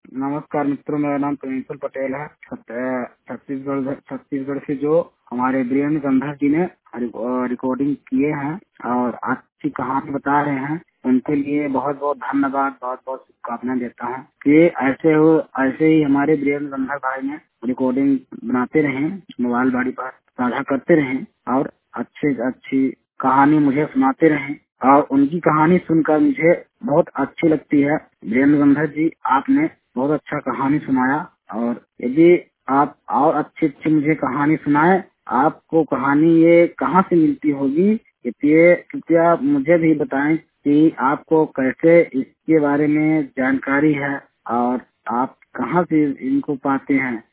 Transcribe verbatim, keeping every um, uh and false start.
नमस्कार मित्रों, मेरा नाम प्रिंसिपल पटेल है। छत- अ, छत्तीसगढ़ छत्तीसगढ़ से जो हमारे वीरेंद्र गंधर जी ने रिक- रिकॉर्डिंग किए हैं और अच्छी कहानी बता रहे हैं, उनके लिए बहुत बहुत धन्यवाद, बहुत बहुत शुभकामनाएं देता हूँ कि ऐसे हो ऐसे ही हमारे वीरेंद्र गंधर भाई ने रिकॉर्डिंग बनाते रहे, मोबाइल बाड़ी पर साझा करते रहे और अच्छी अच्छी कहानी मुझे सुनाते रहे और उनकी कहानी सुनकर मुझे बहुत अच्छी लगती है। वीरेंद्र गंधर जी, आपने बहुत अच्छा कहानी सुनाया और यदि आप और अच्छी अच्छी मुझे कहानी सुनाए, आपको कहानी ये कहाँ से मिलती होगी, ये कृपया मुझे भी बताएं कि आपको कैसे इसके बारे में जानकारी है और आप कहाँ से इनको पाते हैं।